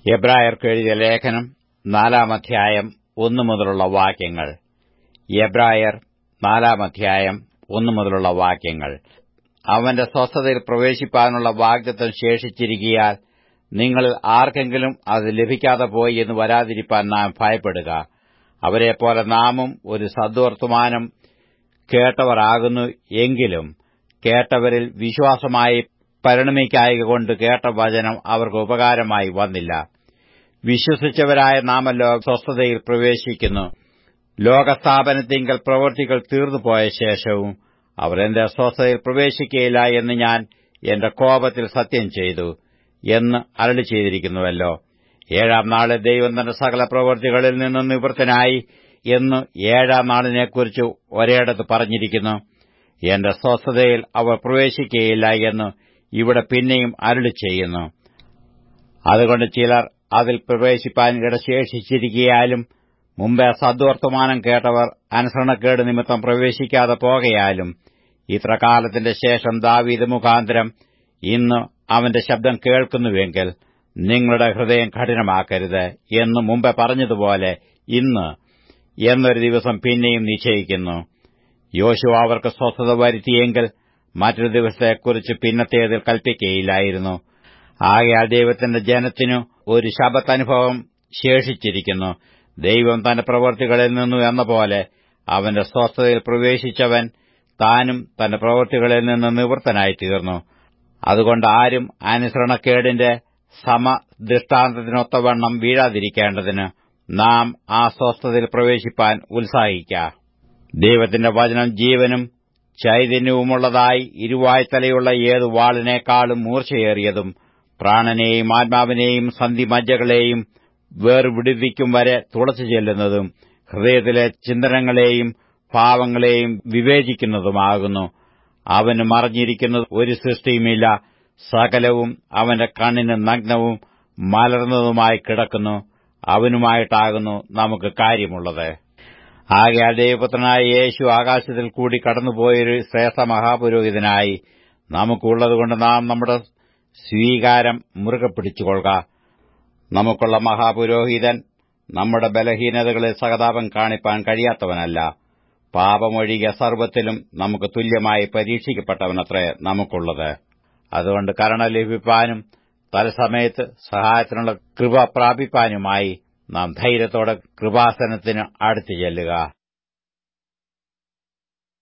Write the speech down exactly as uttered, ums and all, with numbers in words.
എബ്രായർക്ക് എഴുതിയ ലേഖനം നാലാം അധ്യായം ഒന്നു മുതലുള്ള വാക്യങ്ങൾ. എബ്രായർ നാലാം അധ്യായം ഒന്നു മുതലുള്ള വാക്യങ്ങൾ. അവന്റെ സ്വസ്ഥതയിൽ പ്രവേശിപ്പാനുള്ള വാഗ്ദത്തം ശേഷിച്ചിരിക്കയാൽ നിങ്ങളിൽ ആർക്കെങ്കിലും അത് ലഭിക്കാതെ പോയി എന്ന് വരാതിരിപ്പാൻ നാം ഭയപ്പെടുക. അവരെപ്പോലെ നാമും ഒരു സദ്വർത്തമാനം കേട്ടവരാകുന്നു. എങ്കിലും കേട്ടവരിൽ വിശ്വാസമായി പരിണമിക്കായ്കൊണ്ട് കേട്ട വചനം അവർക്ക് ഉപകാരമായി വന്നില്ല. വിശ്വസിച്ചവരായ നാമല്ലോ സ്വസ്ഥതയിൽ പ്രവേശിക്കുന്നു. ലോകസ്ഥാപനത്തിങ്കൽ പ്രവൃത്തികൾ തീർന്നുപോയ ശേഷവും അവർ എന്റെ സ്വസ്ഥതയിൽ പ്രവേശിക്കയില്ല എന്ന് ഞാൻ എന്റെ കോപത്തിൽ സത്യം ചെയ്തു എന്ന് അരുളി ചെയ്തിരിക്കുന്നുവല്ലോ. ഏഴാം നാളിൽ ദൈവം തന്റെ സകല പ്രവൃത്തികളിൽ നിന്നും നിവൃത്തനായി എന്ന് ഏഴാം നാളിനെക്കുറിച്ച് ഒരേടത്ത് പറഞ്ഞിരിക്കുന്നു. എന്റെ സ്വസ്ഥതയിൽ അവർ പ്രവേശിക്കയില്ല എന്ന് ഇവിടെ പിന്നെയും അരുളി ചെയ്യുന്നു. അതുകൊണ്ട് ചിലർ അതിൽ പ്രവേശിപ്പാൻ ഇടശേഷിച്ചിരിക്കയാലും മുമ്പേ സദ്വർത്തമാനം കേട്ടവർ അനുസരണക്കേട് നിമിത്തം പ്രവേശിക്കാതെ പോകയാലും ഇത്ര കാലത്തിന്റെ ശേഷം ദാവീദ് മുഖാന്തരം ഇന്ന് അവന്റെ ശബ്ദം കേൾക്കുന്നുവെങ്കിൽ നിങ്ങളുടെ ഹൃദയം കഠിനമാക്കരുത് എന്ന് മുമ്പേ പറഞ്ഞതുപോലെ ഇന്ന് എന്നൊരു ദിവസം പിന്നെയും നിശ്ചയിക്കുന്നു. യോശുവ അവർക്ക് സ്വസ്ഥത വരുത്തിയെങ്കിൽ മറ്റൊരു ദിവസത്തെക്കുറിച്ച് പിന്നത്തേതിൽ കൽപ്പിക്കയില്ലായിരുന്നു. ആകയാൽ ദൈവത്തിന്റെ ജനത്തിനു ഒരു ശബ്ബത്തനുഭവം ശേഷിച്ചിരിക്കുന്നു. ദൈവം തന്റെ പ്രവൃത്തികളിൽ നിന്നു എന്ന പോലെ അവന്റെ സ്വസ്ഥതയിൽ പ്രവേശിച്ചവൻ താനും തന്റെ പ്രവൃത്തികളിൽ നിന്ന് നിവൃത്തനായി തീർന്നു. അതുകൊണ്ട് ആരും അനുസരണക്കേടിന്റെ സമദൃഷ്ടാന്തത്തിനൊത്തവണ്ണം വീഴാതിരിക്കേണ്ടതിന് നാം ആ സ്വസ്ഥതയിൽ പ്രവേശിപ്പാൻ ഉത്സാഹിക്ക. ദൈവത്തിന്റെ വചനം ജീവനും ചൈതന്യവുമുള്ളതായി ഇരുവായ്ത്തലയുള്ള ഏതു വാളിനേക്കാളും മൂർച്ചയേറിയതും പ്രാണനെയും ആത്മാവിനെയും സന്ധിമജ്ജകളെയും വേർവിടുവിക്കും വരെ തുളച്ചു ചെല്ലുന്നതും ഹൃദയത്തിലെ ചിന്തനങ്ങളെയും ഭാവങ്ങളെയും വിവേചിക്കുന്നതുമാകുന്നു. അവന് മറഞ്ഞിരിക്കുന്നത് ഒരു സൃഷ്ടിയുമില്ല. സകലവും അവന്റെ കണ്ണിന് നഗ്നവും മലർന്നതുമായി കിടക്കുന്നു. അവനുമായിട്ടാകുന്നു നമുക്ക് കാര്യമുള്ളത്. ആകയാൽ ദൈവപുത്രനായ യേശു ആകാശത്തിൽ കൂടി കടന്നുപോയൊരു ശ്രേഷ്ഠ മഹാപുരോഹിതനായി നമുക്കുള്ളതുകൊണ്ട് നാം നമ്മുടെ സ്വീകാരം മുറുകെ പിടിച്ചുകൊള്ളുക. നമുക്കുള്ള മഹാപുരോഹിതൻ നമ്മുടെ ബലഹീനതകളിൽ സഹതാപം കാണിപ്പാൻ കഴിയാത്തവനല്ല. പാപമൊഴികെ സർവ്വത്തിലും നമുക്ക് തുല്യമായി പരീക്ഷിക്കപ്പെട്ടവനത്രേ നമുക്കുള്ളത്. അതുകൊണ്ട് കരുണ ലഭിപ്പാനും തൽസമയത്ത് സഹായത്തിനുള്ള കൃപ പ്രാപിപ്പാനുമായി നാം ധൈര്യത്തോടെ കൃപാസനത്തിന് അടുത്തു ചെല്ലുക.